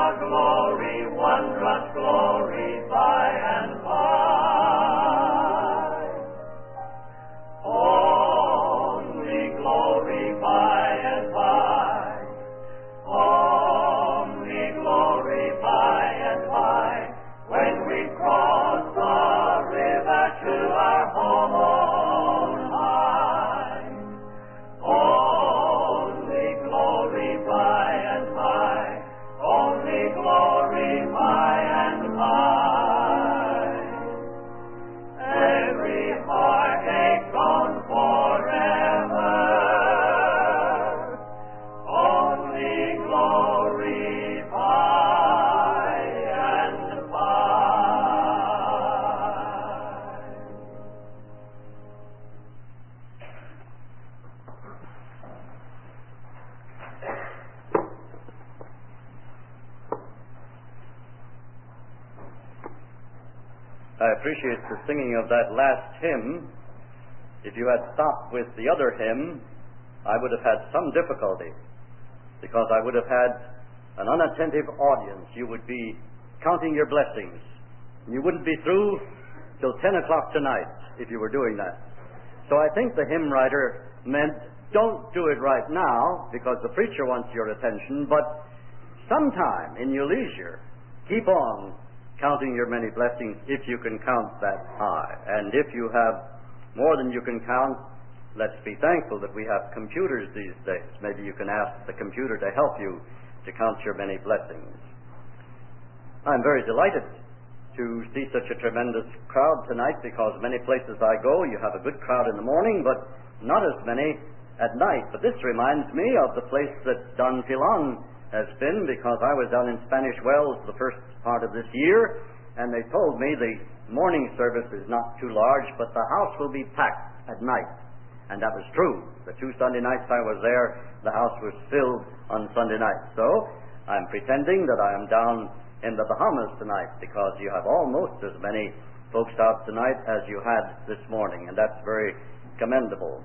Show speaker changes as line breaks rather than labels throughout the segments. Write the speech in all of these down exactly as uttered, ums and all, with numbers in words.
glory, wondrous glory by and by. Only glory by and by. Only glory by and by. When we cross the river to our home on high. Only glory by and by. Only glory by and by. Every heartache gone forever. Only glory by and by.
I appreciate the singing of that last hymn. If you had stopped with the other hymn, I would have had some difficulty, because I would have had an unattentive audience. You would be counting your blessings. You wouldn't be through till ten o'clock tonight if you were doing that. So I think the hymn writer meant, don't do it right now, because the preacher wants your attention, but sometime in your leisure, keep on counting your many blessings if you can count that high. And if you have more than you can count, let's be thankful that we have computers these days. Maybe you can ask the computer to help you to count your many blessings. I'm very delighted to see such a tremendous crowd tonight, because many places I go, you have a good crowd in the morning, but not as many at night. But this reminds me of the place that Don Pilon has been, because I was down in Spanish Wells the first part of this year, and they told me the morning service is not too large, but the house will be packed at night. And that was true. The two Sunday nights I was there, the house was filled on Sunday night. So I'm pretending that I am down in the Bahamas tonight, because you have almost as many folks out tonight as you had this morning, and that's very commendable.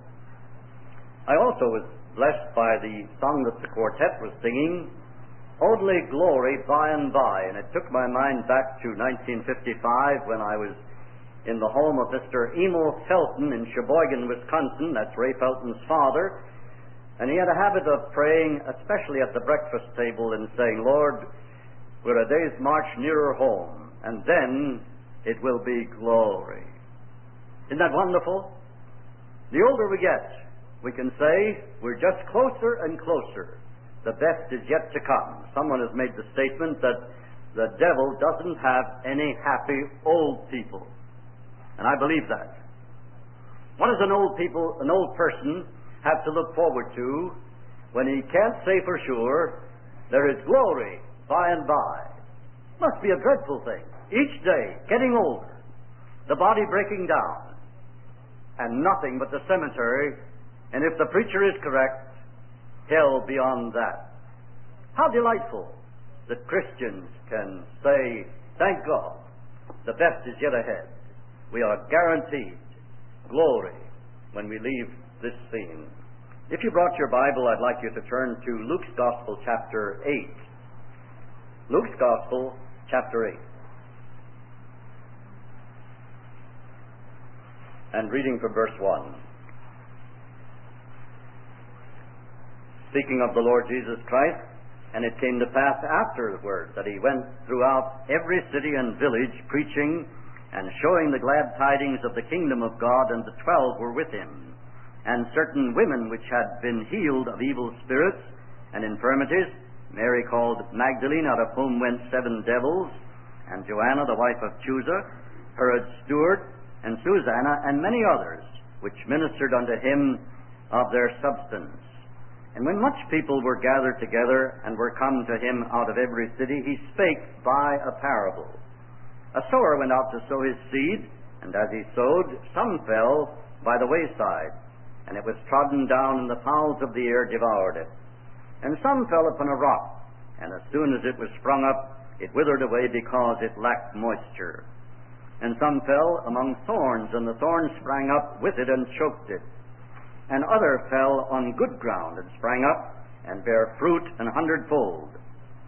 I also was blessed by the song that the quartet was singing, Only Glory by and by, and it took my mind back to nineteen fifty-five when I was in the home of Mister Emil Felton in Sheboygan, Wisconsin. That's Ray Felton's father. And he had a habit of praying, especially at the breakfast table, and saying, Lord, we're a day's march nearer home, and then it will be glory. Isn't that wonderful? The older we get, we can say we're just closer and closer. The best is yet to come. Someone has made the statement that the devil doesn't have any happy old people. And I believe that. What does an old people, an old person have to look forward to when he can't say for sure there is glory by and by? Must be a dreadful thing. Each day, getting older, the body breaking down, and nothing but the cemetery, and if the preacher is correct, hell beyond that. How delightful that Christians can say, thank God, the best is yet ahead. We are guaranteed glory when we leave this scene. If you brought your Bible, I'd like you to turn to Luke's Gospel, chapter eight. Luke's Gospel, chapter eight. And reading from verse one. Speaking of the Lord Jesus Christ, and it came to pass afterward that he went throughout every city and village, preaching and showing the glad tidings of the kingdom of God, and the twelve were with him. And certain women which had been healed of evil spirits and infirmities, Mary called Magdalene, out of whom went seven devils, and Joanna the wife of Chuza, Herod's steward, and Susanna, and many others, which ministered unto him of their substance. And when much people were gathered together, and were come to him out of every city, he spake by a parable. A sower went out to sow his seed, and as he sowed, some fell by the wayside, and it was trodden down, and the fowls of the air devoured it. And some fell upon a rock, and as soon as it was sprung up, it withered away, because it lacked moisture. And some fell among thorns, and the thorns sprang up with it and choked it. And other fell on good ground, and sprang up, and bare fruit an hundredfold.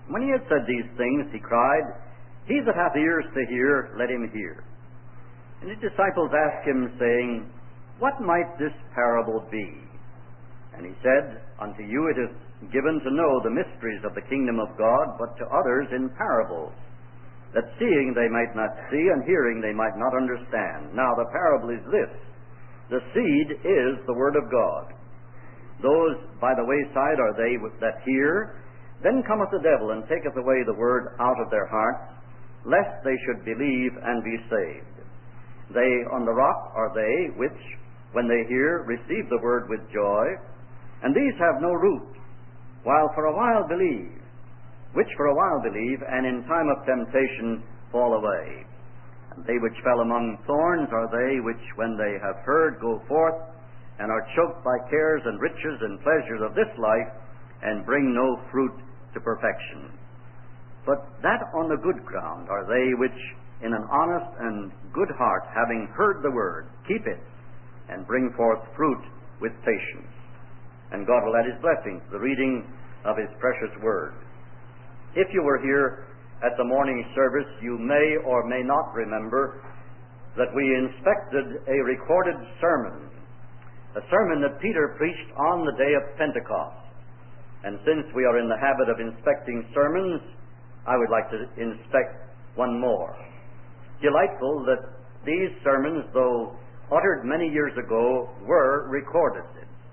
When he had said these things, he cried, He that hath ears to hear, let him hear. And his disciples asked him, saying, What might this parable be? And he said, Unto you it is given to know the mysteries of the kingdom of God, but to others in parables, that seeing they might not see, and hearing they might not understand. Now the parable is this: the seed is the word of God. Those by the wayside are they that hear. Then cometh the devil, and taketh away the word out of their hearts, lest they should believe and be saved. They on the rock are they which, when they hear, receive the word with joy, and these have no root, while for a while believe, which for a while believe, and in time of temptation fall away. And they which fell among thorns are they which, when they have heard, go forth, and are choked by cares and riches and pleasures of this life, and bring no fruit to perfection. But that on the good ground are they which, in an honest and good heart, having heard the word, keep it, and bring forth fruit with patience. And God will add his blessing to the reading of his precious word. If you were here at the morning service, you may or may not remember that we inspected a recorded sermon, a sermon that Peter preached on the day of Pentecost. And since we are in the habit of inspecting sermons, I would like to inspect one more. Delightful that these sermons, though uttered many years ago, were recorded.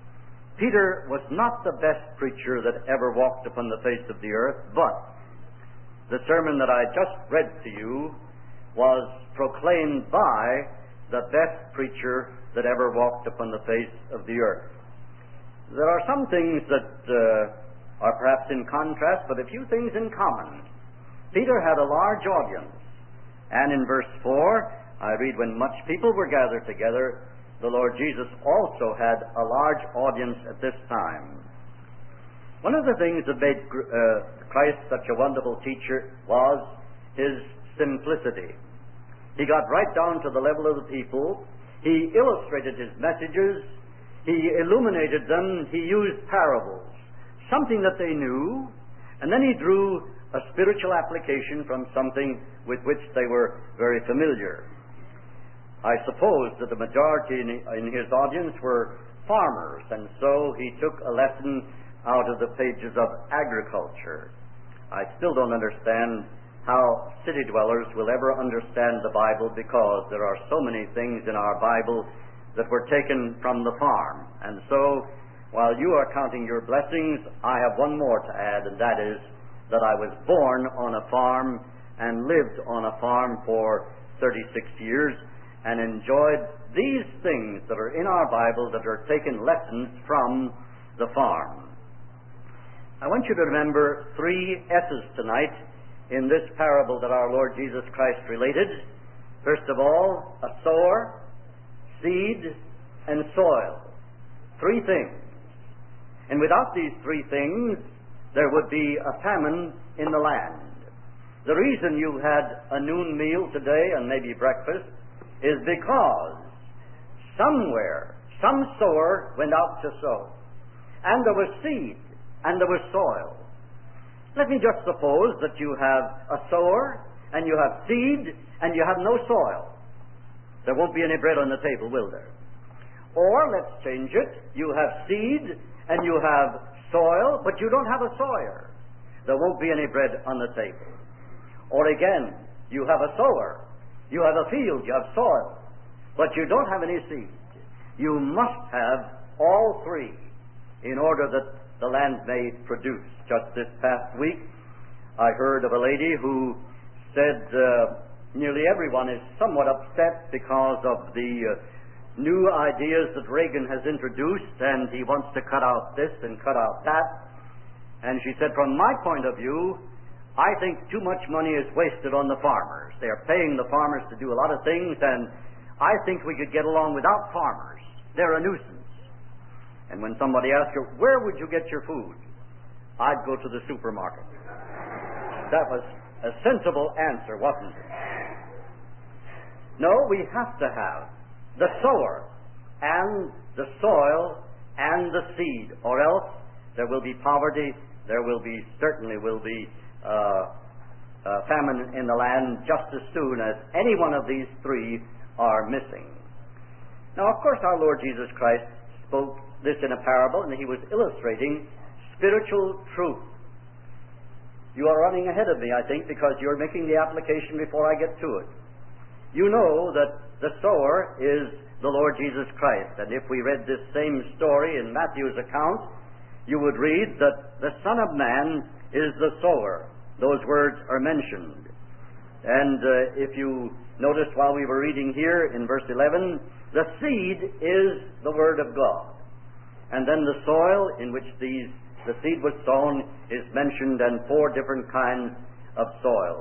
Peter was not the best preacher that ever walked upon the face of the earth, but the sermon that I just read to you was proclaimed by the best preacher that ever walked upon the face of the earth. There are some things that uh, are perhaps in contrast, but a few things in common. Peter had a large audience, and in verse four, I read, When much people were gathered together, the Lord Jesus also had a large audience at this time. One of the things that made uh, Christ such a wonderful teacher was his simplicity. He got right down to the level of the people. He illustrated his messages. He illuminated them. He used parables, something that they knew, and then he drew a spiritual application from something with which they were very familiar. I suppose that the majority in, in his audience were farmers, and so he took a lesson out of the pages of agriculture. I still don't understand how city dwellers will ever understand the Bible, because there are so many things in our Bible that were taken from the farm. And so, while you are counting your blessings, I have one more to add, and that is that I was born on a farm and lived on a farm for thirty-six years, and enjoyed these things that are in our Bible that are taken lessons from the farm. I want you to remember three S's tonight in this parable that our Lord Jesus Christ related. First of all, a sower, seed, and soil. Three things. And without these three things, there would be a famine in the land. The reason you had a noon meal today and maybe breakfast is because somewhere, some sower went out to sow. And there was seed, and there was soil. Let me just suppose that you have a sower, and you have seed, and you have no soil. There won't be any bread on the table, will there? Or, let's change it, you have seed, and you have soil, but you don't have a sower. There won't be any bread on the table. Or again, you have a sower, you have a field, you have soil, but you don't have any seed. You must have all three in order that the land may produce. Just this past week, I heard of a lady who said uh, nearly everyone is somewhat upset because of the uh, new ideas that Reagan has introduced, and he wants to cut out this and cut out that. And she said, from my point of view, I think too much money is wasted on the farmers. They're paying the farmers to do a lot of things, and I think we could get along without farmers. They're a nuisance. And when somebody asks her, where would you get your food? I'd go to the supermarket. That was a sensible answer, wasn't it? No, we have to have the sower and the soil and the seed, or else there will be poverty, there will be, certainly will be uh, uh, famine in the land just as soon as any one of these three are missing. Now, of course, our Lord Jesus Christ spoke this in a parable, and he was illustrating spiritual truth. You are running ahead of me, I think, because you're making the application before I get to it. You know that the sower is the Lord Jesus Christ, and if we read this same story in Matthew's account, you would read that the Son of Man is the sower. Those words are mentioned. And uh, if you noticed while we were reading here in verse eleven, the seed is the Word of God. And then the soil in which these, the seed was sown is mentioned, and four different kinds of soil.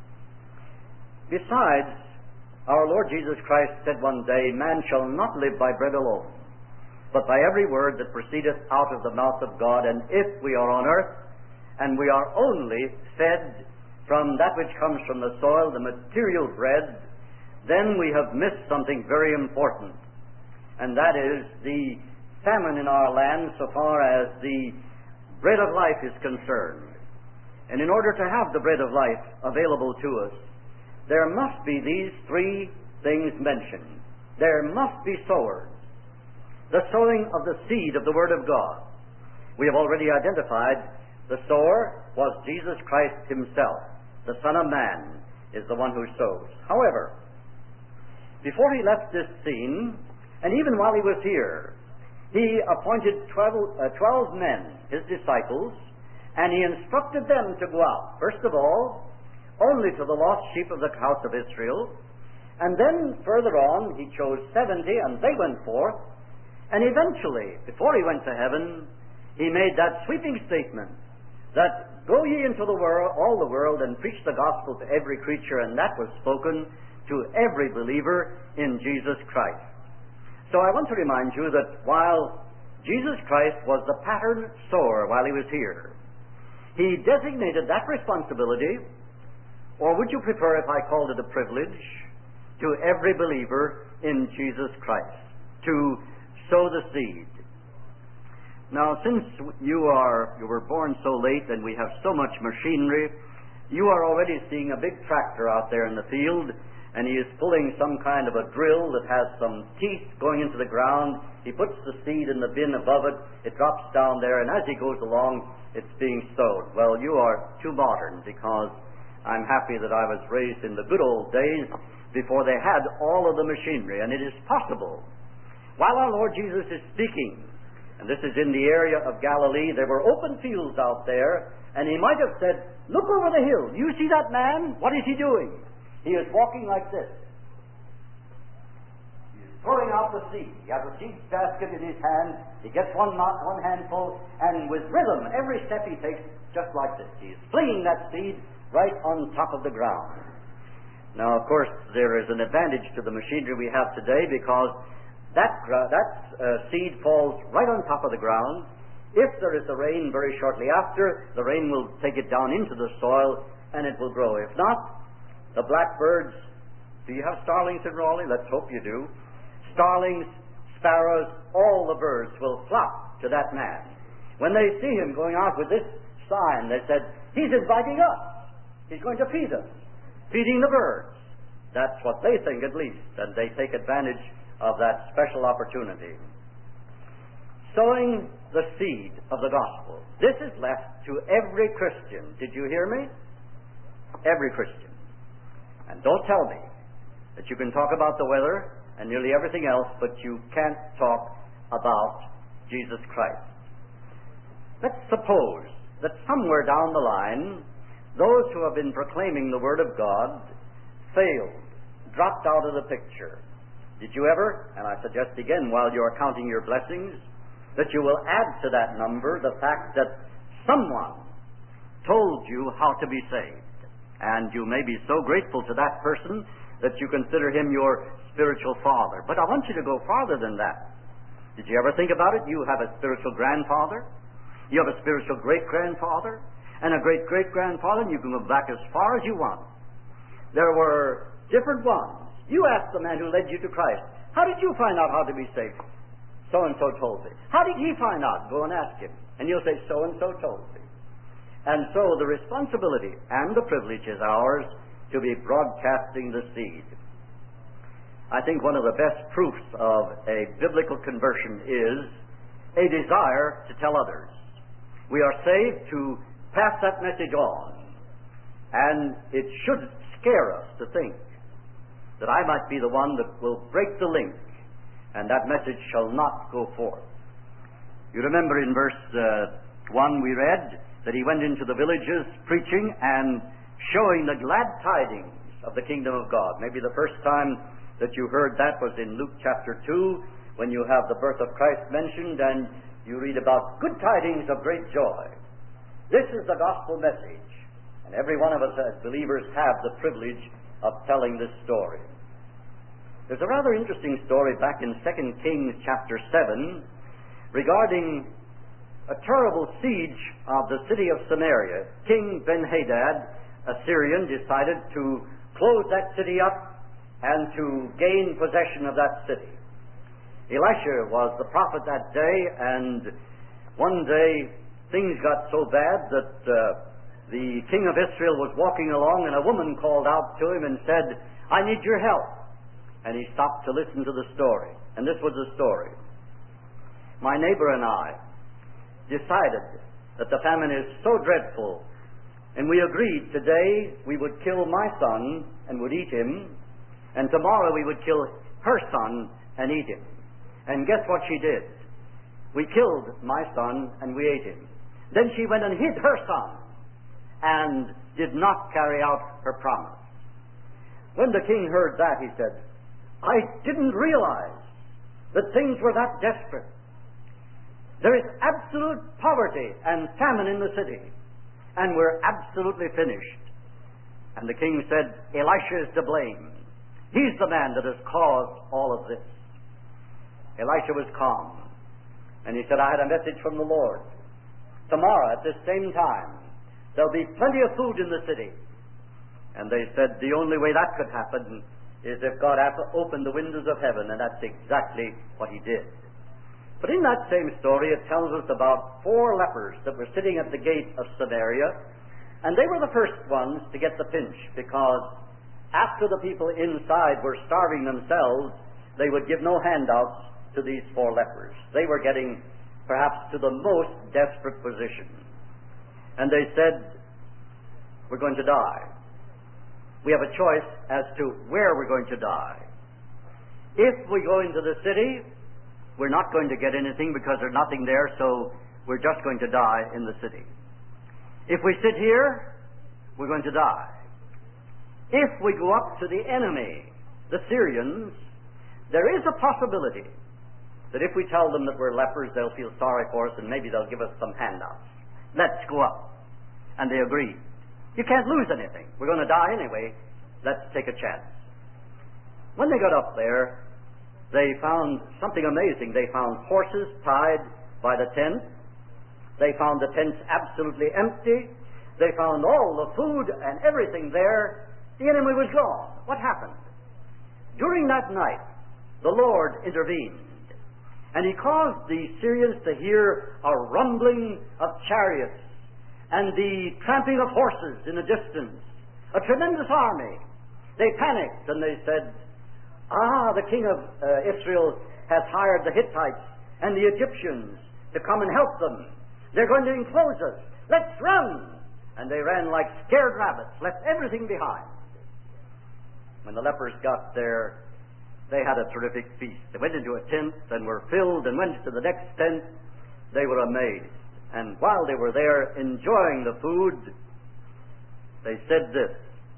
Besides, our Lord Jesus Christ said one day, "Man shall not live by bread alone, but by every word that proceedeth out of the mouth of God." And if we are on earth, and we are only fed from that which comes from the soil, the material bread, then we have missed something very important. And that is the famine in our land so far as the bread of life is concerned. And in order to have the bread of life available to us, there must be these three things mentioned. There must be sowers. The sowing of the seed of the Word of God. We have already identified the sower was Jesus Christ himself. The Son of Man is the one who sows. However, before he left this scene, and even while he was here, he appointed twelve, uh, twelve men, his disciples, and he instructed them to go out, first of all, only to the lost sheep of the house of Israel, and then further on he chose seventy, and they went forth, and eventually, before he went to heaven, he made that sweeping statement that, "Go ye into the world, all the world, and preach the gospel to every creature," and that was spoken to every believer in Jesus Christ. So I want to remind you that while Jesus Christ was the pattern sower while he was here, he designated that responsibility, or would you prefer if I called it a privilege, to every believer in Jesus Christ, to sow the seed. Now, since you are you were born so late and we have so much machinery, you are already seeing a big tractor out there in the field, and he is pulling some kind of a drill that has some teeth going into the ground. He puts the seed in the bin above it, it drops down there, and as he goes along, it's being sowed. Well, you are too modern, because I'm happy that I was raised in the good old days before they had all of the machinery, and it is possible. While our Lord Jesus is speaking, and this is in the area of Galilee, there were open fields out there, and he might have said, "Look over the hill. You see that man? What is he doing? He is walking like this. He is throwing out the seed. He has a seed basket in his hand. He gets one, one handful, and with rhythm, every step he takes, just like this. He is flinging that seed right on top of the ground." Now, of course, there is an advantage to the machinery we have today, because that, that uh, seed falls right on top of the ground. If there is a rain very shortly after, the rain will take it down into the soil, and it will grow. If not, the blackbirds, do you have starlings in Raleigh? Let's hope you do. Starlings, sparrows, all the birds will flock to that man. When they see him going out with this sign, they said, "He's inviting us. He's going to feed us." Feeding the birds. That's what they think, at least, and they take advantage of that special opportunity. Sowing the seed of the gospel. This is left to every Christian. Did you hear me? Every Christian. And don't tell me that you can talk about the weather and nearly everything else, but you can't talk about Jesus Christ. Let's suppose that somewhere down the line, those who have been proclaiming the Word of God failed, dropped out of the picture. Did you ever, and I suggest again while you're counting your blessings, that you will add to that number the fact that someone told you how to be saved. And you may be so grateful to that person that you consider him your spiritual father. But I want you to go farther than that. Did you ever think about it? You have a spiritual grandfather. You have a spiritual great-grandfather. And a great-great-grandfather, and you can go back as far as you want. There were different ones. You asked the man who led you to Christ, "How did you find out how to be saved?" "So-and-so told me." "How did he find out?" "Go and ask him." And you'll say, "So-and-so told me." And so the responsibility and the privilege is ours to be broadcasting the seed. I think one of the best proofs of a biblical conversion is a desire to tell others. We are saved to pass that message on, and it should scare us to think that I might be the one that will break the link, and that message shall not go forth. You remember in verse uh, one we read that he went into the villages preaching and showing the glad tidings of the kingdom of God. Maybe the first time that you heard that was in Luke chapter two, when you have the birth of Christ mentioned and you read about good tidings of great joy. This is the gospel message, and every one of us as believers have the privilege of telling this story. There's a rather interesting story back in Second Kings chapter seven regarding a terrible siege of the city of Samaria. King Ben-Hadad, a Syrian, decided to close that city up and to gain possession of that city. Elisha was the prophet that day, and one day things got so bad that uh, the king of Israel was walking along, and a woman called out to him and said, "I need your help." And he stopped to listen to the story. And this was the story. "My neighbor and I decided that the famine is so dreadful, and we agreed today we would kill my son and would eat him, and tomorrow we would kill her son and eat him. And guess what she did? We killed my son and we ate him. Then she went and hid her son and did not carry out her promise." When the king heard that, he said, "I didn't realize that things were that desperate. There is absolute poverty and famine in the city, and we're absolutely finished." And the king said, "Elisha is to blame. He's the man that has caused all of this." Elisha was calm, and he said, "I had a message from the Lord. Tomorrow at this same time, there'll be plenty of food in the city." And they said the only way that could happen is if God opened the windows of heaven, and that's exactly what he did. But in that same story, it tells us about four lepers that were sitting at the gate of Samaria, and they were the first ones to get the pinch, because after the people inside were starving themselves, they would give no handouts to these four lepers. They were getting perhaps to the most desperate position. And they said, "We're going to die. We have a choice as to where we're going to die. If we go into the city, we're not going to get anything because there's nothing there, so we're just going to die in the city. If we sit here, we're going to die. If we go up to the enemy, the Syrians, there is a possibility that if we tell them that we're lepers, they'll feel sorry for us and maybe they'll give us some handouts. Let's go up." And they agreed. You can't lose anything. We're going to die anyway. Let's take a chance. When they got up there, they found something amazing. They found horses tied by the tent. They found the tents absolutely empty. They found all the food and everything there. The enemy was gone. What happened? During that night, the Lord intervened, and he caused the Syrians to hear a rumbling of chariots and the tramping of horses in the distance, a tremendous army. They panicked and they said, "Ah, the king of uh, Israel has hired the Hittites and the Egyptians to come and help them. They're going to enclose us. Let's run!" And they ran like scared rabbits, left everything behind. When the lepers got there, they had a terrific feast. They went into a tent and were filled and went to the next tent. They were amazed. And while they were there enjoying the food, they said this,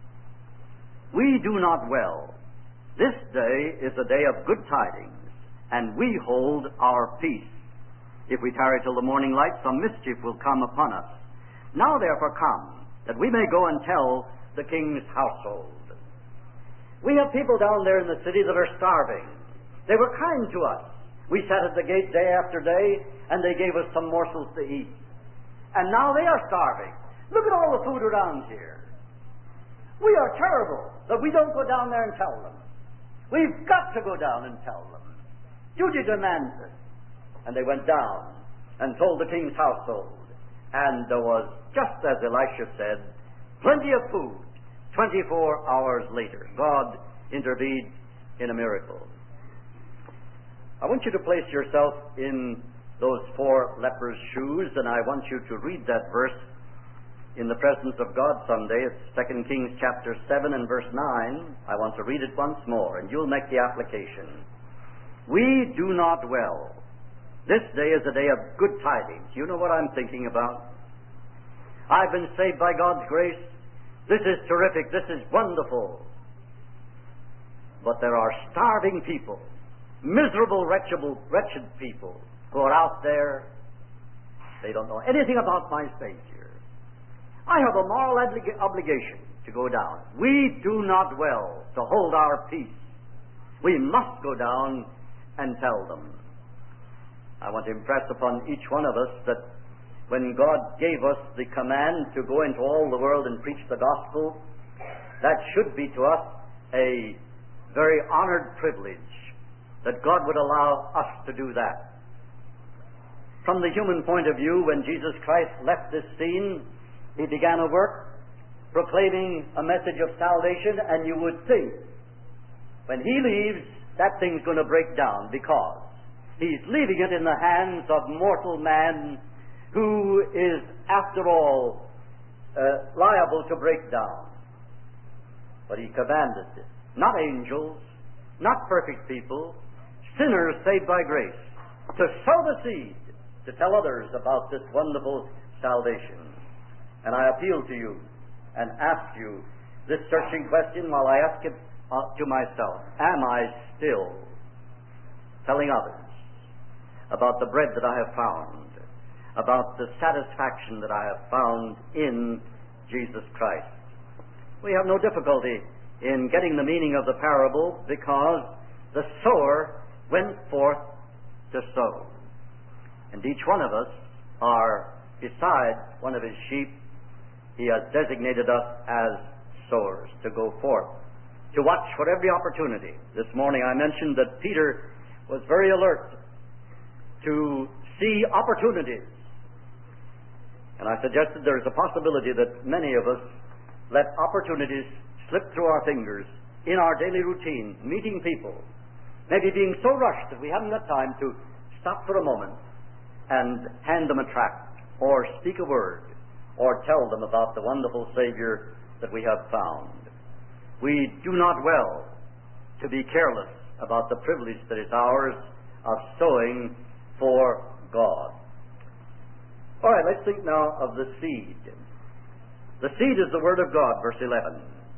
"We do not well. This day is a day of good tidings, and we hold our peace. If we tarry till the morning light, some mischief will come upon us. Now therefore come, that we may go and tell the king's household." We have people down there in the city that are starving. They were kind to us. We sat at the gate day after day, and they gave us some morsels to eat. And now they are starving. Look at all the food around here. We are terrible that we don't go down there and tell them. We've got to go down and tell them. Duty demands it. And they went down and told the king's household. and there was, just as Elisha said, plenty of food. twenty-four hours later, God intervened in a miracle. I want you to place yourself in those four lepers' shoes, and I want you to read that verse in the presence of God someday. It's Second Kings chapter seven and verse nine. I want to read it once more, and you'll make the application. We do not well. This day is a day of good tidings. You know what I'm thinking about? I've been saved by God's grace. This is terrific. This is wonderful. But there are starving people, miserable, wretched, wretched people who are out there. They don't know anything about my Savior. I have a moral oblig- obligation to go down. We do not well to hold our peace. We must go down and tell them. I want to impress upon each one of us that when God gave us the command to go into all the world and preach the gospel, that should be to us a very honored privilege, that God would allow us to do that. From the human point of view, when Jesus Christ left this scene, He began a work proclaiming a message of salvation, and you would think, when He leaves, that thing's going to break down, because He's leaving it in the hands of mortal man who is, after all, uh, liable to break down. But He commanded it. Not angels, not perfect people, sinners saved by grace, to sow the seed, to tell others about this wonderful salvation. And I appeal to you and ask you this searching question while I ask it uh, to myself. Am I still telling others about the bread that I have found, about the satisfaction that I have found in Jesus Christ? We have no difficulty in getting the meaning of the parable, because the sower went forth to sow. And each one of us are, beside one of His sheep, He has designated us as sowers to go forth, to watch for every opportunity. This morning I mentioned that Peter was very alert to see opportunities. And I suggested there is a possibility that many of us let opportunities slip through our fingers in our daily routine, meeting people, maybe being so rushed that we haven't got time to stop for a moment and hand them a tract, or speak a word, or tell them about the wonderful Savior that we have found. We do not well to be careless about the privilege that is ours of sowing for God. All right, let's think now of the seed. The seed is the Word of God, verse eleven.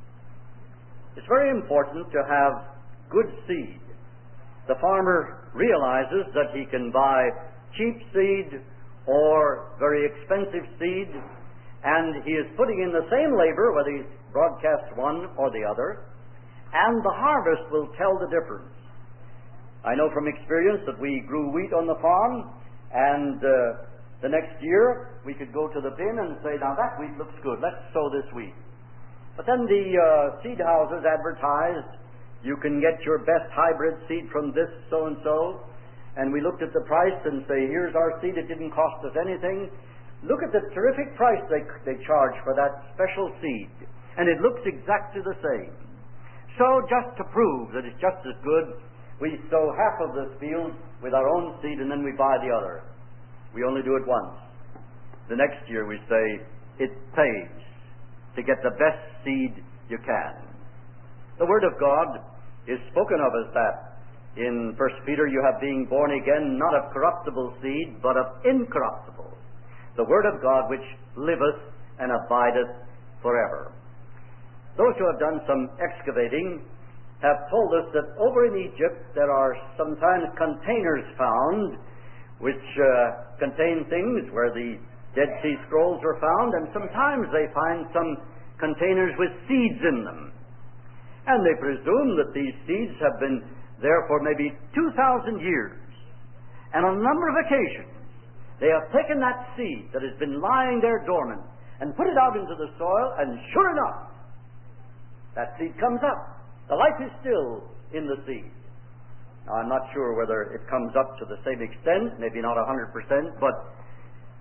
It's very important to have good seed. The farmer realizes that he can buy cheap seed or very expensive seed, and he is putting in the same labor, whether he broadcasts one or the other, and the harvest will tell the difference. I know from experience that we grew wheat on the farm, and uh, the next year we could go to the bin and say, now that wheat looks good, let's sow this wheat. But then the uh, seed houses advertised, you can get your best hybrid seed from this so-and-so, and we looked at the price and say, here's our seed, it didn't cost us anything. Look at the terrific price they, they charge for that special seed, and it looks exactly the same. So just to prove that it's just as good, we sow half of this field with our own seed, and then we buy the other. We only do it once. The next year we say, it pays to get the best seed you can. The Word of God is spoken of as that. In First Peter, you have being born again, not of corruptible seed, but of incorruptible. The Word of God which liveth and abideth forever. Those who have done some excavating have told us that over in Egypt there are sometimes containers found which uh, contain things where the Dead Sea Scrolls were found, and sometimes they find some containers with seeds in them. And they presume that these seeds have been there for maybe two thousand years. And on a number of occasions, they have taken that seed that has been lying there dormant and put it out into the soil, and sure enough, that seed comes up. The life is still in the seed. Now, I'm not sure whether it comes up to the same extent, maybe not one hundred percent, but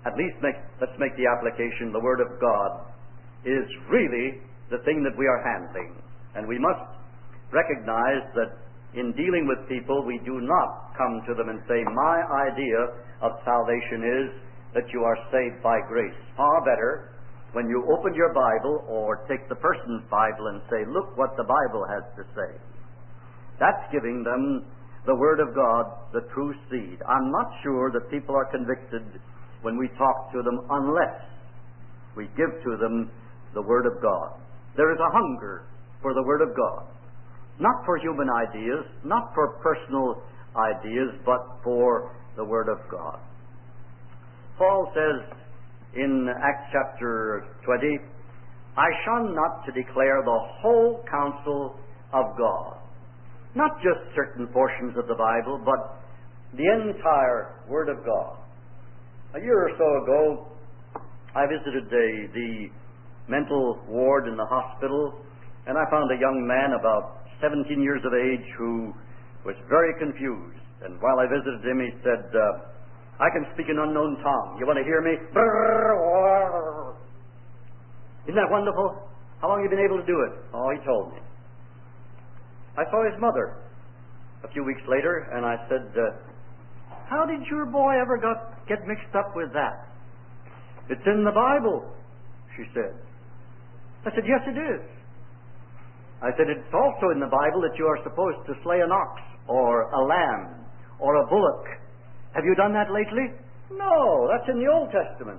at least make, let's make the application, the Word of God is really the thing that we are handling. And we must recognize that in dealing with people, we do not come to them and say, my idea of salvation is that you are saved by grace. Far better when you open your Bible or take the person's Bible and say, look what the Bible has to say. That's giving them the Word of God, the true seed. I'm not sure that people are convicted when we talk to them unless we give to them the Word of God. There is a hunger for the Word of God. Not for human ideas, not for personal ideas, but for the Word of God. Paul says in Acts chapter twenty, I shun not to declare the whole counsel of God. Not just certain portions of the Bible, but the entire Word of God. A year or so ago, I visited the, the mental ward in the hospital, and I found a young man about seventeen years of age who was very confused. And while I visited him, he said, uh, I can speak an unknown tongue. You want to hear me? Isn't that wonderful? How long have you been able to do it? Oh, he told me. I saw his mother a few weeks later, and I said, uh, how did your boy ever got, get mixed up with that? It's in the Bible, she said. I said, yes, it is. I said, it's also in the Bible that you are supposed to slay an ox or a lamb or a bullock. Have you done that lately? No, that's in the Old Testament.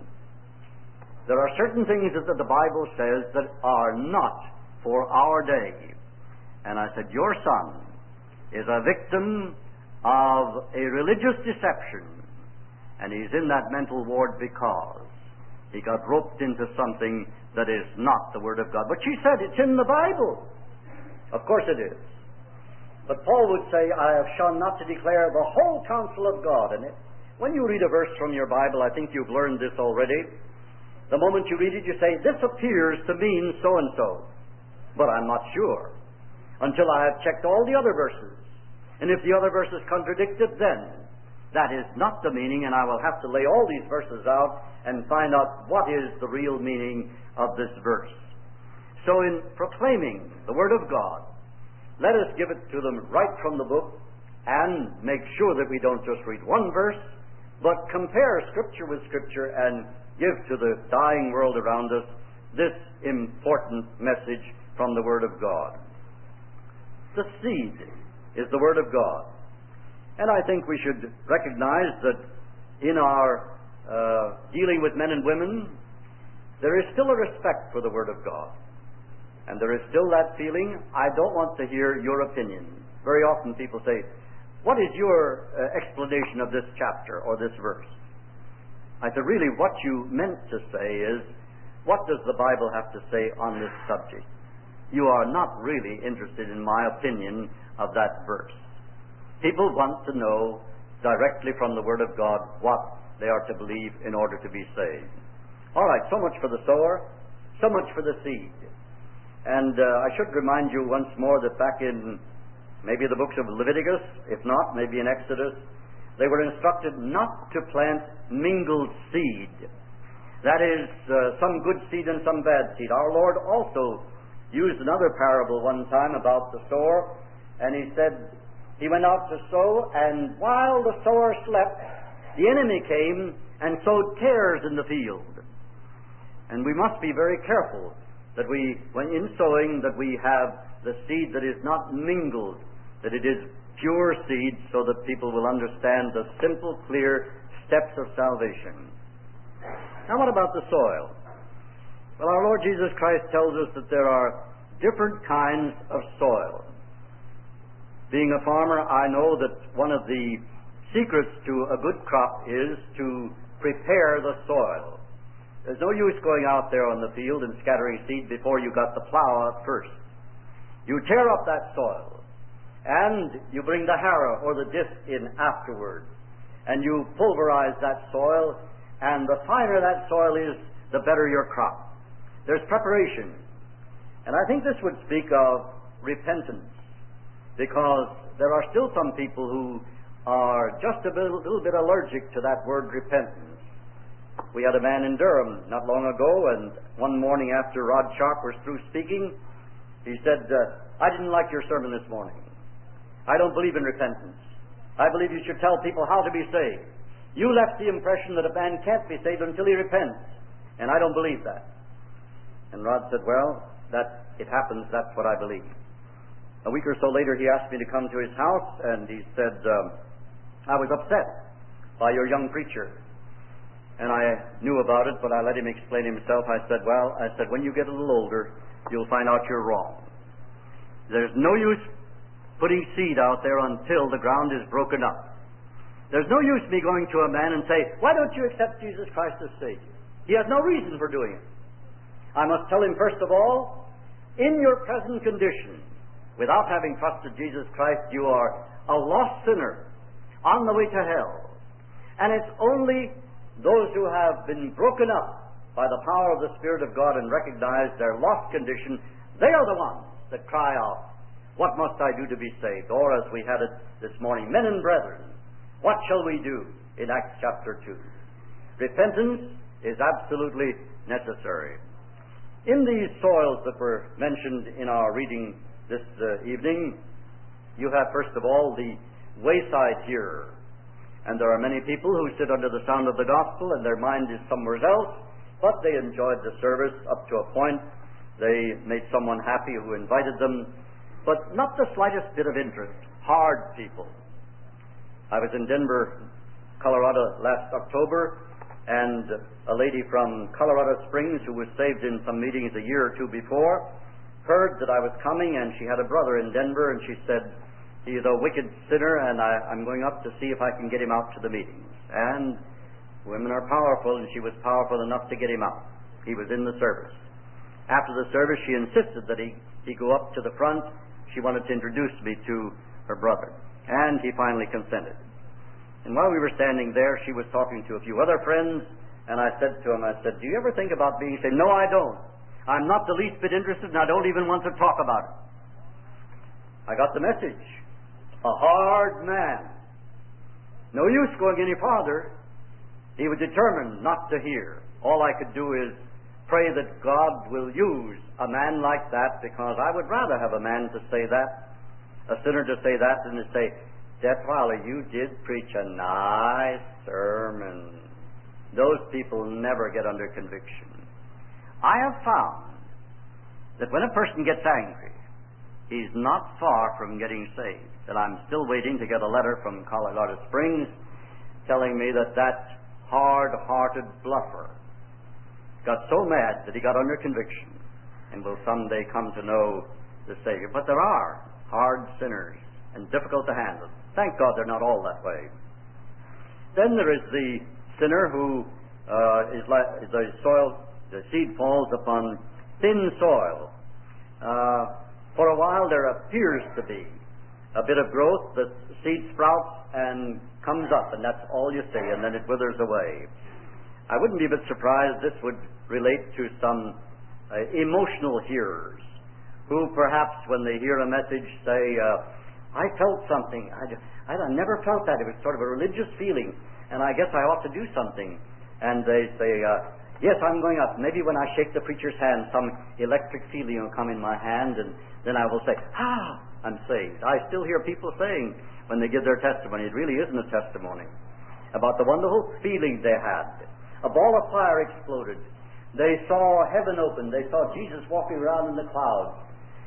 There are certain things that the Bible says that are not for our day. And I said, your son is a victim of a religious deception, and he's in that mental ward because he got roped into something that is not the Word of God. But she said, it's in the Bible. Of course it is. But Paul would say, I have shunned not to declare the whole counsel of God. And it, when you read a verse from your Bible, I think you've learned this already. The moment you read it, you say, this appears to mean so-and-so. But I'm not sure until I have checked all the other verses. And if the other verses contradict it, then that is not the meaning, and I will have to lay all these verses out and find out what is the real meaning of this verse. So in proclaiming the Word of God, let us give it to them right from the book and make sure that we don't just read one verse, but compare Scripture with Scripture and give to the dying world around us this important message from the Word of God. The seed is the Word of God. And I think we should recognize that in our uh, dealing with men and women, there is still a respect for the Word of God. And there is still that feeling, I don't want to hear your opinion. Very often people say, what is your uh, explanation of this chapter or this verse? I said, really, what you meant to say is, what does the Bible have to say on this subject? You are not really interested in my opinion of that verse. People want to know directly from the Word of God what they are to believe in order to be saved. All right, so much for the sower, so much for the seed. And uh, I should remind you once more that back in maybe the books of Leviticus, if not, maybe in Exodus, they were instructed not to plant mingled seed. That is, uh, some good seed and some bad seed. Our Lord also used another parable one time about the sower, and he said, he went out to sow, and while the sower slept, the enemy came and sowed tares in the field. And we must be very careful that we, when in sowing, that we have the seed that is not mingled, that it is pure seed, so that people will understand the simple, clear steps of salvation. Now what about the soil? Well, our Lord Jesus Christ tells us that there are different kinds of soil. Being a farmer, I know that one of the secrets to a good crop is to prepare the soil. There's no use going out there on the field and scattering seed before you got the plow out first. You tear up that soil, and you bring the harrow or the disc in afterward, and you pulverize that soil, and the finer that soil is, the better your crop. There's preparation. And I think this would speak of repentance, because there are still some people who are just a little, little bit allergic to that word repentance. we had a man in Durham not long ago, and one morning after Rod Sharp was through speaking, he said, uh, I didn't like your sermon this morning. I don't believe in repentance. I believe you should tell people how to be saved. You left the impression that a man can't be saved until he repents, and I don't believe that. And Rod said, well, that it happens, that's what I believe. A week or so later, he asked me to come to his house, and he said, um, I was upset by your young preacher. And I knew about it, but I let him explain himself. I said, well, I said, when you get a little older, you'll find out you're wrong. There's no use putting seed out there until the ground is broken up. There's no use me going to a man and say, why don't you accept Jesus Christ as Savior? He has no reason for doing it. I must tell him, first of all, in your present condition, without having trusted Jesus Christ, you are a lost sinner on the way to hell. And it's only those who have been broken up by the power of the Spirit of God and recognize their lost condition, they are the ones that cry out, what must I do to be saved? Or as we had it this morning, men and brethren, what shall we do in Acts chapter two? Repentance is absolutely necessary. In these soils that were mentioned in our reading this uh, evening, you have first of all the wayside hearer. And there are many people who sit under the sound of the gospel and their mind is somewhere else, but they enjoyed the service up to a point. They made someone happy who invited them, but not the slightest bit of interest. Hard people. I was in Denver, Colorado last October, and a lady from Colorado Springs who was saved in some meetings a year or two before heard that I was coming, and she had a brother in Denver, and she said, he's a wicked sinner, and I, I'm going up to see if I can get him out to the meetings. And women are powerful, and she was powerful enough to get him out. He was in the service. After the service, she insisted that he, he go up to the front. She wanted to introduce me to her brother. And he finally consented. And while we were standing there, she was talking to a few other friends, and I said to him, I said, do you ever think about being saved? No, I don't. I'm not the least bit interested, and I don't even want to talk about it. I got the message. A hard man. No use going any farther. He was determined not to hear. All I could do is pray that God will use a man like that, because I would rather have a man to say that, a sinner to say that, than to say, Death Wiley, you did preach a nice sermon. Those people never get under conviction. I have found that when a person gets angry, he's not far from getting saved. And I'm still waiting to get a letter from Colorado Springs telling me that that hard-hearted bluffer got so mad that he got under conviction and will someday come to know the Savior. But there are hard sinners and difficult to handle. Thank God they're not all that way. Then there is the sinner who uh, is like the soil, the seed falls upon thin soil. Uh, for a while there appears to be a bit of growth. The seed sprouts and comes up, and that's all you see, and then it withers away. I wouldn't be a bit surprised this would relate to some uh, emotional hearers who perhaps when they hear a message say, uh, I felt something. I, I never felt that. It was sort of a religious feeling, and I guess I ought to do something. And they say, uh, yes, I'm going up. Maybe when I shake the preacher's hand, some electric feeling will come in my hand, and then I will say, ah, I'm saved. I still hear people saying when they give their testimony, it really isn't a testimony, about the wonderful feeling they had. A ball of fire exploded. They saw heaven open. They saw Jesus walking around in the clouds.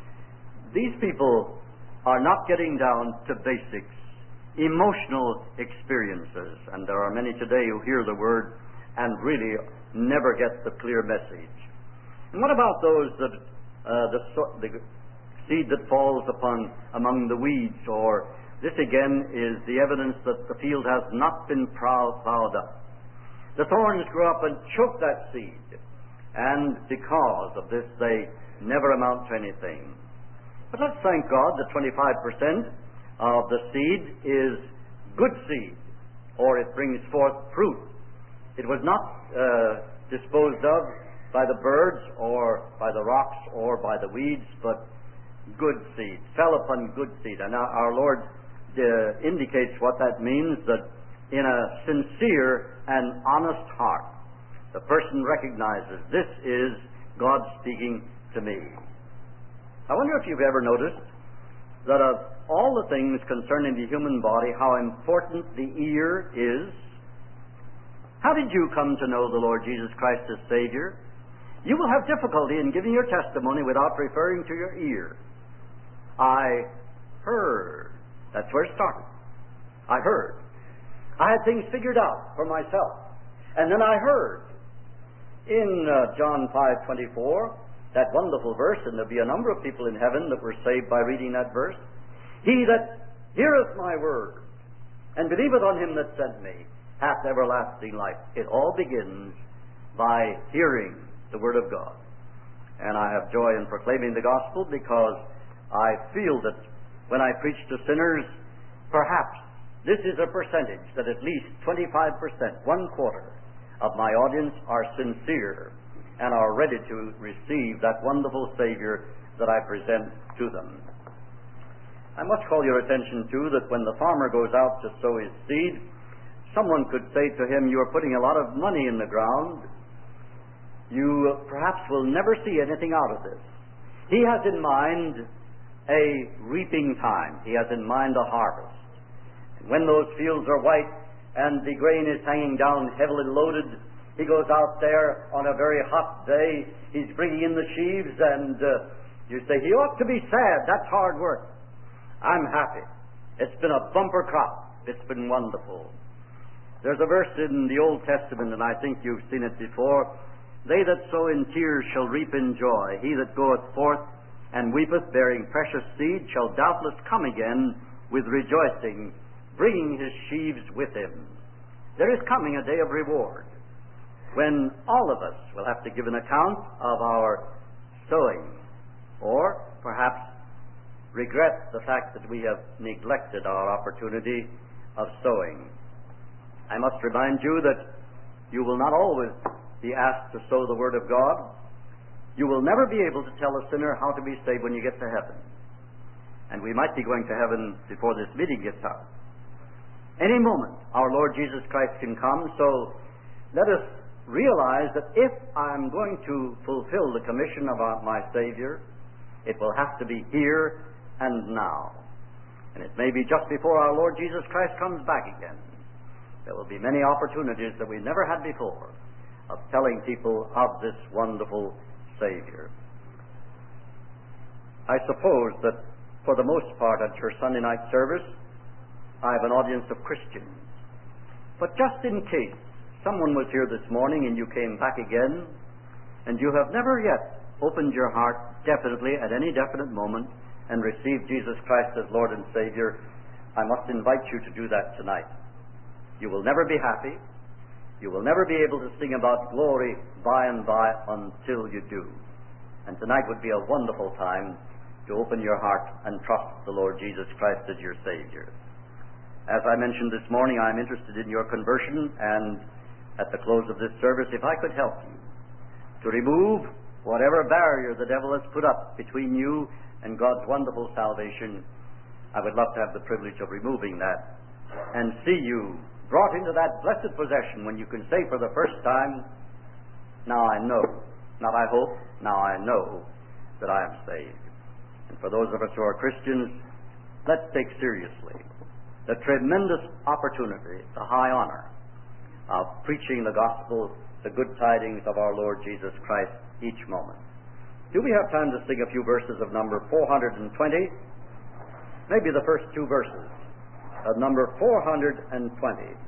These people are not getting down to basics, emotional experiences. And there are many today who hear the word and really never get the clear message. And what about those that uh, the, the seed that falls upon among the weeds? Or this again is the evidence that the field has not been plowed up. The thorns grow up and choke that seed, and because of this they never amount to anything. But let's thank God that twenty-five percent of the seed is good seed, or it brings forth fruit. It was not uh, disposed of by the birds or by the rocks or by the weeds, but good seed, fell upon good seed. And our, our Lord uh, indicates what that means, that in a sincere and honest heart, The person recognizes, this is God speaking to me. I wonder if you've ever noticed that of all the things concerning the human body, how important the ear is. How did you come to know the Lord Jesus Christ as Savior? You will have difficulty in giving your testimony without referring to your ear. I heard. That's where it started. I heard. I had things figured out for myself. And then I heard. In uh, John five twenty-four, that wonderful verse, and there'll be a number of people in heaven that were saved by reading that verse. He that heareth my word and believeth on him that sent me hath everlasting life. It all begins by hearing the word of God. And I have joy in proclaiming the gospel because I feel that when I preach to sinners, perhaps this is a percentage that at least twenty-five percent, one quarter of my audience are sincere and are ready to receive that wonderful Savior that I present to them. I must call your attention too that when the farmer goes out to sow his seed, someone could say to him, you are putting a lot of money in the ground. You perhaps will never see anything out of this. He has in mind a reaping time. He has in mind a harvest. And when those fields are white and the grain is hanging down heavily loaded, he goes out there on a very hot day. He's bringing in the sheaves, and uh, you say, he ought to be sad. That's hard work. I'm happy. It's been a bumper crop. It's been wonderful. There's a verse in the Old Testament, and I think you've seen it before. They that sow in tears shall reap in joy. He that goeth forth and weepeth, bearing precious seed, shall doubtless come again with rejoicing, bringing his sheaves with him. There is coming a day of reward, when all of us will have to give an account of our sowing, or perhaps regret the fact that we have neglected our opportunity of sowing. I must remind you that you will not always be asked to sow the Word of God. You will never be able to tell a sinner how to be saved when you get to heaven. And we might be going to heaven before this meeting gets out. Any moment our Lord Jesus Christ can come, so let us realize that if I'm going to fulfill the commission of our, my Savior, it will have to be here and now. And it may be just before our Lord Jesus Christ comes back again. There will be many opportunities that we never had before of telling people of this wonderful Savior. I suppose that for the most part at your Sunday night service, I have an audience of Christians. But just in case someone was here this morning and you came back again, and you have never yet opened your heart definitely at any definite moment and received Jesus Christ as Lord and Savior, I must invite you to do that tonight. You will never be happy. You will never be able to sing about glory by and by until you do. And tonight would be a wonderful time to open your heart and trust the Lord Jesus Christ as your Savior. As I mentioned this morning, I'm interested in your conversion, and at the close of this service, if I could help you to remove whatever barrier the devil has put up between you and God's wonderful salvation, I would love to have the privilege of removing that and see you brought into that blessed possession when you can say for the first time, now I know, not I hope, now I know that I am saved. And for those of us who are Christians, let's take seriously the tremendous opportunity, the high honor of preaching the gospel, the good tidings of our Lord Jesus Christ each moment. Do we have time to sing a few verses of number four hundred twenty? Maybe the first two verses of number four hundred twenty.